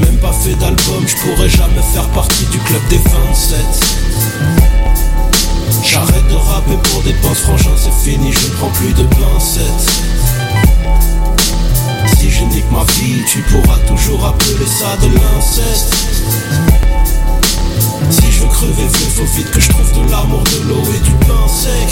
même pas fait d'album, je pourrais jamais faire partie du club des 27. J'arrête de rapper pour des penses, frangin c'est fini, je ne prends plus de pincettes. Si je nique ma vie, tu pourras toujours appeler ça de l'inceste. Si je veux crever vieux, faut vite que je trouve de l'amour, de l'eau et du pain sec.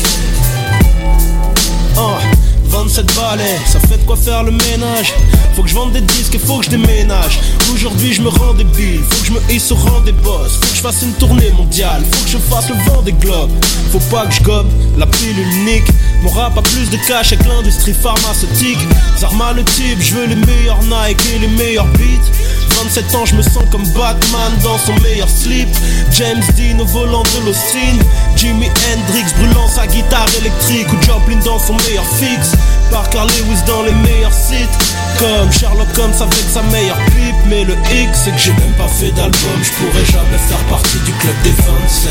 27 balais, ça fait de quoi faire le ménage. Faut que je vende des disques et faut que je déménage. Aujourd'hui je me rends débile, faut que je me hisse au rang des boss. Faut que je fasse une tournée mondiale, faut que je fasse le vent des globes. Faut pas que je gobe la pilule unique. Mon rap a plus de cash avec l'industrie pharmaceutique. Zarma le type, je veux les meilleurs Nike et les meilleurs beats. 27 ans, je me sens comme Batman dans son meilleur slip. James Dean au volant de l'Austin, Jimi Hendrix brûlant sa guitare électrique, ou Joplin dans son meilleur fixe. Parker Lewis dans les meilleurs sites, comme Sherlock Holmes avec sa meilleure pipe. Mais le X c'est que j'ai même pas fait d'album, je pourrais jamais faire partie du club des 27.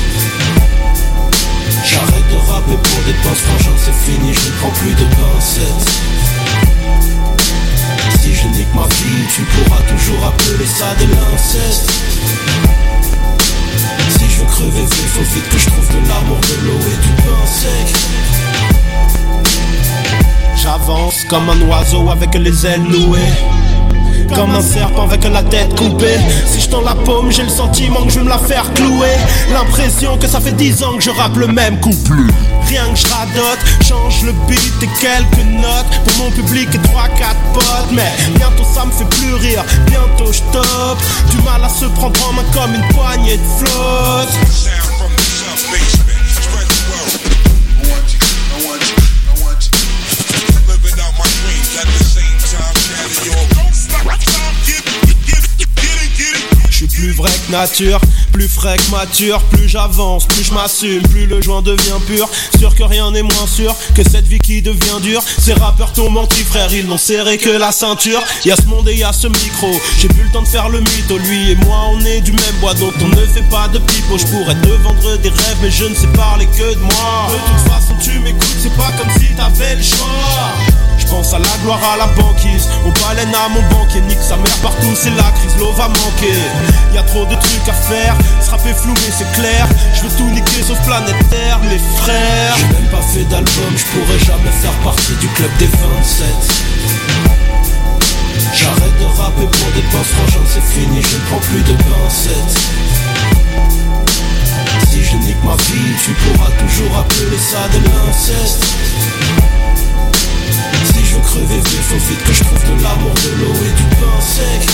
J'arrête de rapper pour des pinces, frangin c'est fini, je ne prends plus de pincettes. Si je nique ma vie, tu pourras toujours appeler ça de l'inceste. Si je veux crever vieux, faut vite que je trouve de l'amour, de l'eau et du pain sec. J'avance comme un oiseau avec les ailes nouées, comme un serpent avec la tête coupée. Si je tends la paume, j'ai le sentiment que je vais me la faire clouer. L'impression que ça fait 10 ans que je rappe le même couplet. Rien que je radote, change le beat et quelques notes pour mon public et 3-4 potes. Mais bientôt ça me fait plus rire, bientôt je top. Du mal à se prendre en main comme une poignée de flotte. Plus vrai que nature, plus frais que mature. Plus j'avance, plus je m'assume, plus le joint devient pur. Sûr que rien n'est moins sûr que cette vie qui devient dure. Ces rappeurs t'ont menti frère, ils n'ont serré que la ceinture. Y'a ce monde et y'a ce micro, j'ai plus le temps de faire le mytho. Lui et moi on est du même bois, donc on ne fait pas de pipeau. Je pourrais te vendre des rêves mais je ne sais parler que de moi. De toute façon tu m'écoutes, c'est pas comme si t'avais le choix. Je pense à la gloire, à la banquise, au baleines, à mon banquier. Nique sa mère partout, c'est la crise, l'eau va manquer. Y'a trop de trucs à faire, se rapper flou mais c'est clair. Je veux tout niquer sauf planète Terre, mes frères. J'ai même pas fait d'album, je pourrais jamais faire partie du club des 27. J'arrête de rapper pour des pinces, frangin c'est fini, je ne prends plus de pincettes. Si je nique ma vie, tu pourras toujours appeler ça de l'inceste. Si je veux crever vieux, faut vite que je trouve de l'amour, de l'eau et du pain sec.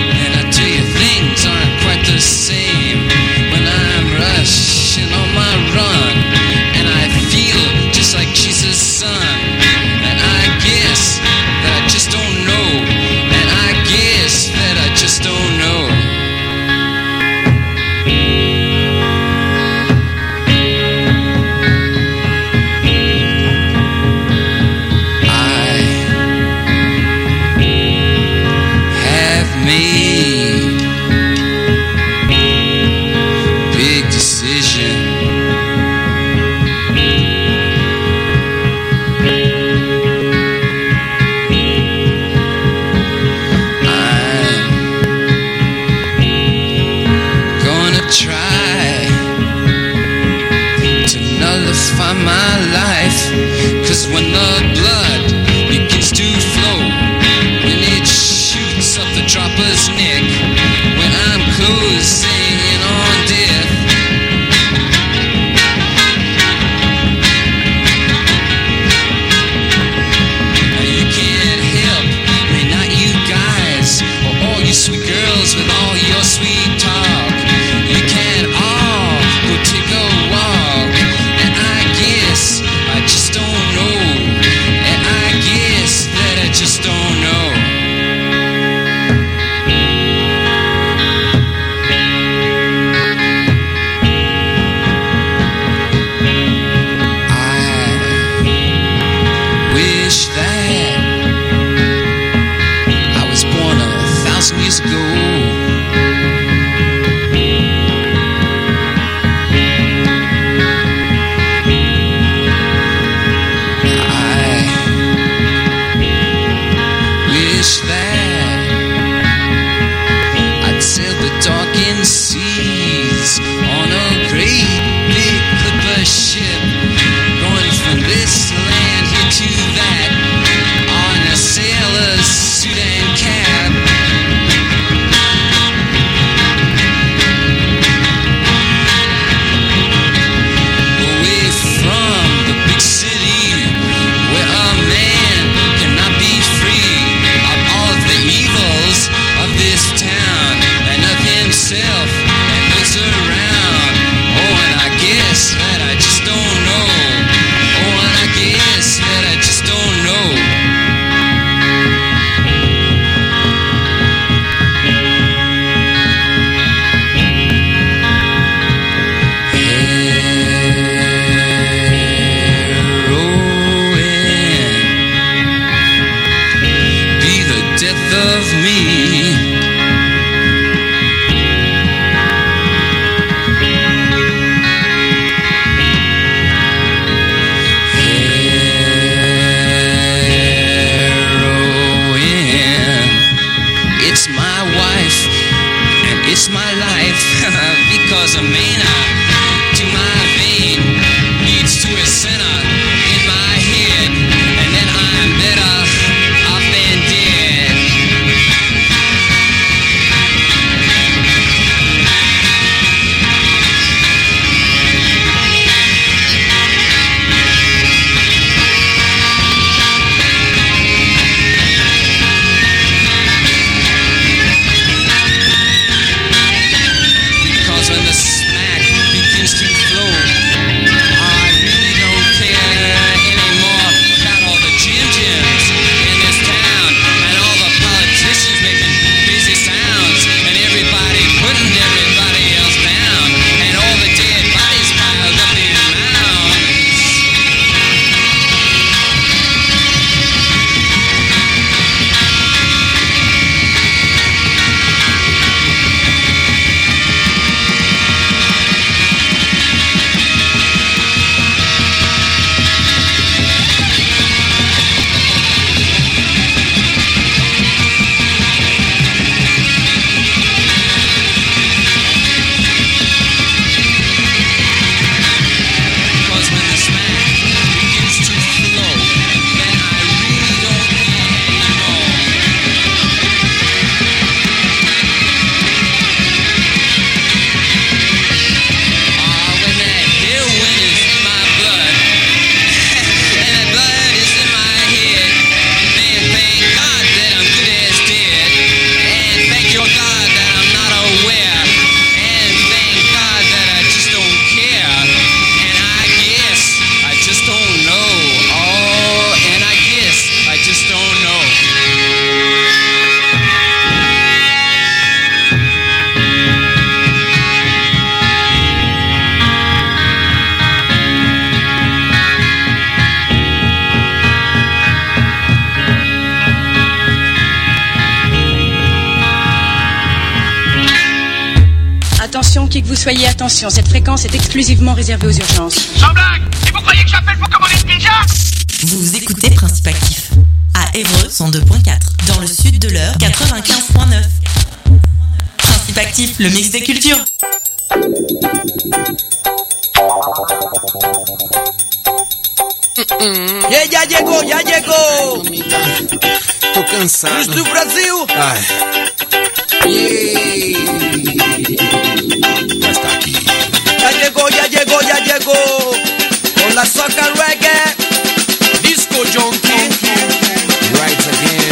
Same when I'm rushing on my for my life. 'Cause when the blood begins to flow, when it shoots up the dropper's neck, when I'm closing in on death, you can't help me, not you guys, or all you sweet girls with all your sweet talk. You can't all go take a walk, and I guess I just don't know, and I guess that I just don't know. I wish that I was born 1,000 years ago. That I'd sail the darkened seas on a great big clipper ship, going from this land here to that, on a sailor's suit and cap. Away from the big city where a man cannot be free the evils of this town and of himself and those around. Oh, and I guess that I just don't know. Oh, and I guess that I just don't know. Death of me. Heroin. It's my wife and it's my life because a mana to my vein leads to a center in my head, and then I'm better off than dead. Because when the smack begins to flow, I really don't care anymore about all the Jim-Jims in this town, and all the politicians making crazy sounds, and everybody putting everybody else down, and all the dead bodies piled up in mounds. Because when the smack begins to flow, then I really don't care anymore. When that heroin is in my blood, and that blood is in my head, then thank God that I'm good as dead, and thank your God that I'm not aware, and thank God that I just don't care, and I guess I just don't know. Oh, and I guess I just don't know. Attention, qui que vous soyez, attention, cette fréquence est exclusivement réservée aux urgences. Sans blague! Et vous croyez que j'appelle pour commander une pizza? Vous écoutez Principe Actif à Évreux 102.4, dans le sud de l'Eure 95.9. Principe Actif, le mix des cultures. Ya llegó. Tô cansado. Luz do Brasil. Ai. Mas tá aqui. Ya llegó. Con la soca reggae. Disco junkie. Right again.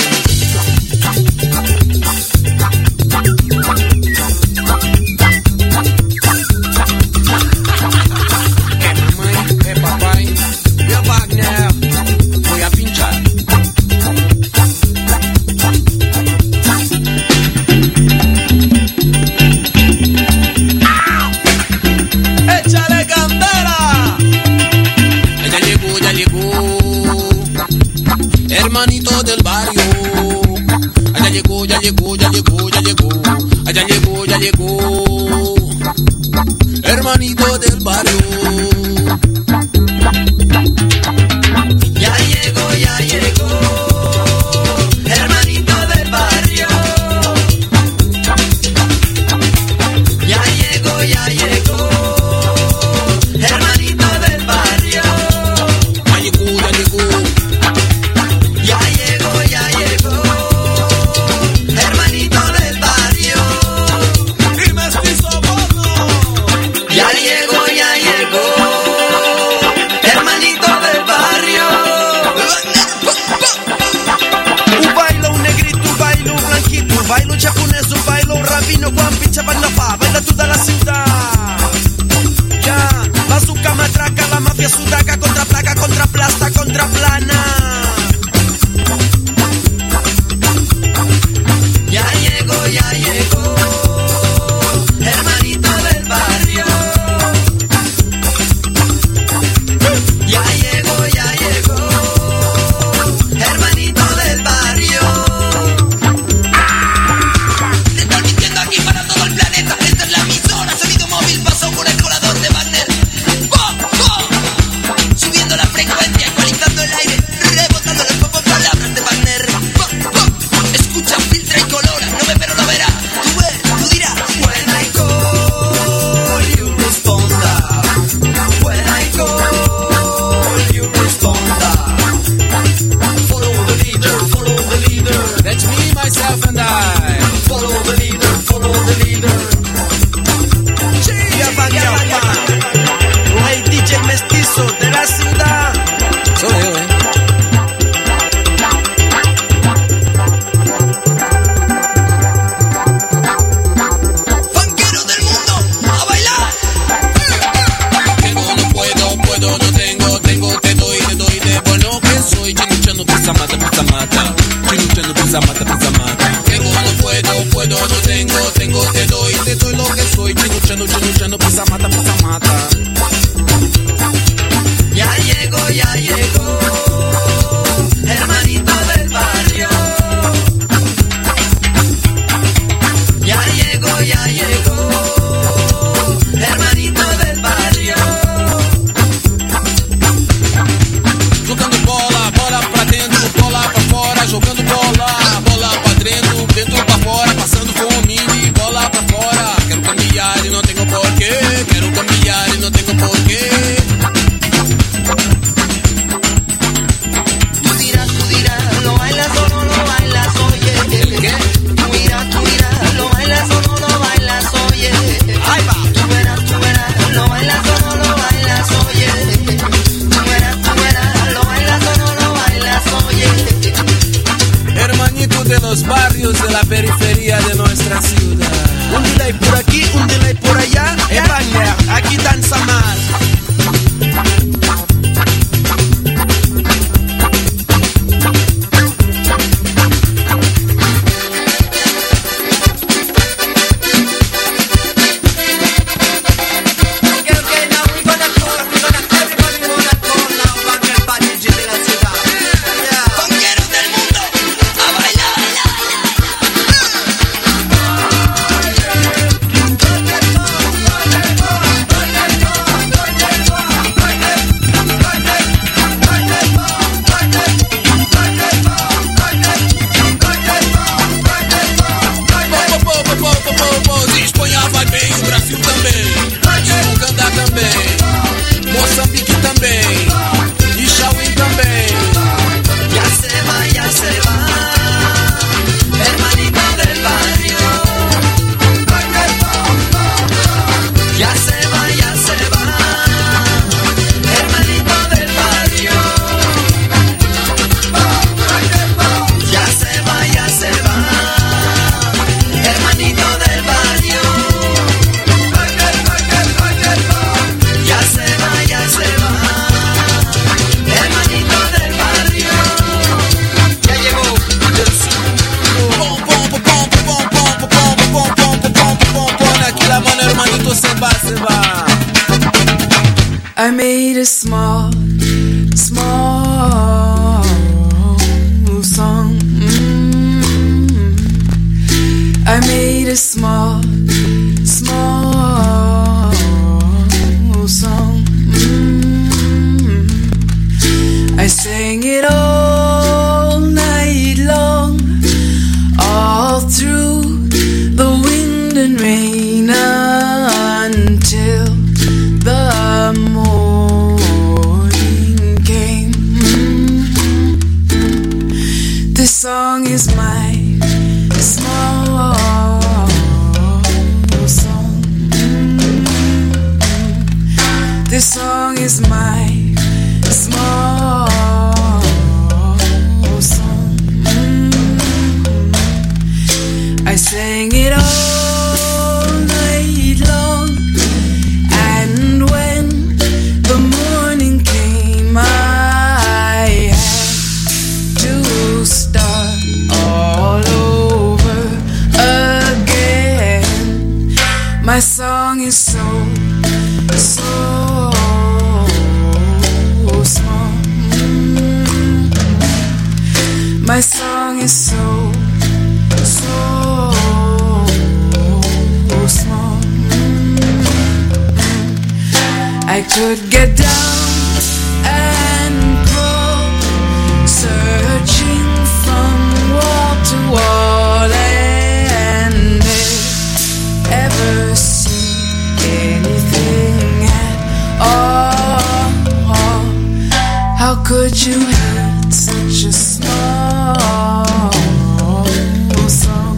Papai, Yo Wagner, voy a pinchar. échale candela. Ya llegó. Hermanito del barrio. Ya llegó. Ya llegó. Hermanito del barrio. Ya llegó, hermanito del barrio. Ya llegó, hermanito del barrio. Ya llegó. Ya llegó, hermanito del barrio. Y mestizo bono. Ya llegó, hermanito del barrio. Un bailo, un negrito, un bailo, un blanquito, un bailo japonés, un bailo rabino, Juan pincha bailaba, baila toda la ciudad. Ya, bazooka, matraca, la mafia sudaca, contra placa, contra plasta, contra plana. Ya llegó, hermanito del barrio. Ya llegó, hermanito del barrio. Le estoy mintiendo aquí para todo el planeta. Esta es la emisora, sonido móvil pasó por el colador de Wagner. Subiendo la frecuencia, ecualizando el aire, rebotando las pocas palabras de Wagner. Escucha, filtra y colora, no ve pero lo verá. Tú dirás. When I call, you responda. When I call, you responda. Follow the leader. That's me, myself and I. Follow the leader. Ya va. Hey, DJ mestizo de la ciudad. Soy yo, Funkero del mundo, a bailar. Que no puedo, no tengo, te doy de bueno que soy. Chinuchando pisa mata. Chinuchando pisa mata. Que no puedo, no tengo, te doy lo que soy. Chinuchando pisa mata. Ya llegó, hermanito del barrio. Ya llegó, hermanito del barrio. Jogando bola pra dentro, bola pra fora. Jogando bola pra dentro pra fora. Passando fome e bola pra fora. Quero cambiar e não tenho porquê. Tú dirás, lo bailas o no lo bailas, oye. ¿El qué? Tú dirás, lo bailas o no lo bailas, oye. Ahí va. Tú verás, lo bailas o no lo bailas, oye. Tú verás, lo bailas o no lo bailas, oye. Hermanito de los barrios de la periferia de nuestra ciudad. Un delay por aquí, un delay por allá. Wagner, aquí danza más. Funkeros del mundo, a bailar. I made a small song. I made a small song. I sang it all night long, all through the wind and rain until the morning came. This song is my small song. This song is my small song. I sang it all night long, and when the morning came, I had to start all over again. My song is so small. My song is so small. I could get down and crawl, searching from wall to wall, and ever see anything at all. How could you hate such a small song?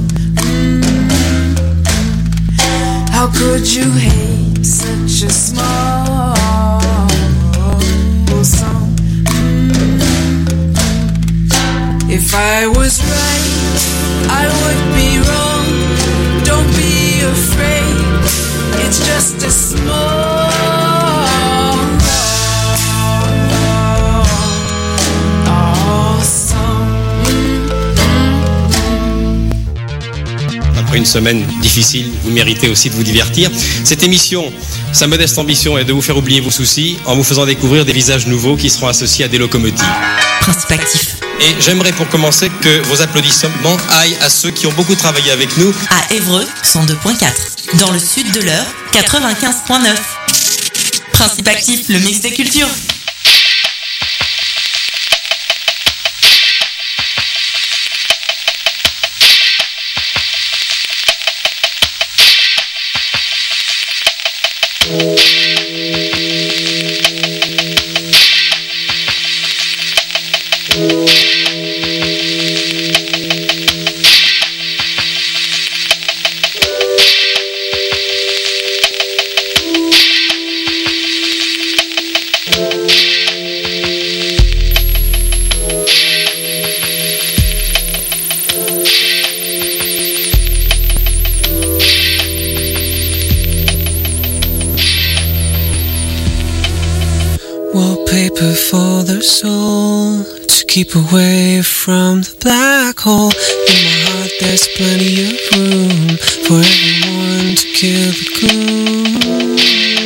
How could you hate such a small song? If I was right, I would be wrong. Don't be afraid, it's just a small Après une semaine difficile, vous méritez aussi de vous divertir. Cette émission, sa modeste ambition est de vous faire oublier vos soucis en vous faisant découvrir des visages nouveaux qui seront associés à des locomotives. Principe actif. Et j'aimerais pour commencer que vos applaudissements aillent à ceux qui ont beaucoup travaillé avec nous. À Évreux, 102.4. Dans le sud de l'Eure, 95.9. Principe actif, le mix des cultures. Wallpaper for the soul, to keep away from the black hole. In my heart there's plenty of room for everyone to kill the gloom.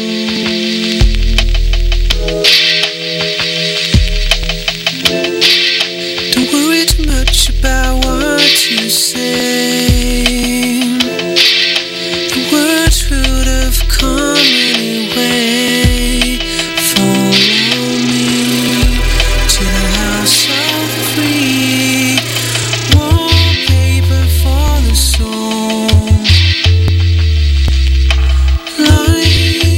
Don't worry too much about what you say. The words would have come anyway. Wallpaper for the soul, like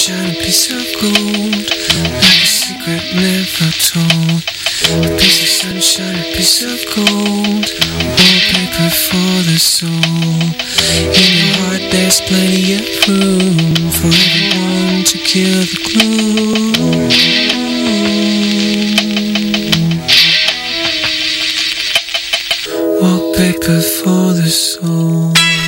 sunshine, a piece of gold, like a secret never told. A piece of sunshine, a piece of gold, wallpaper for the soul. In your heart there's plenty of room for everyone to kill the gloom. Wallpaper for the soul.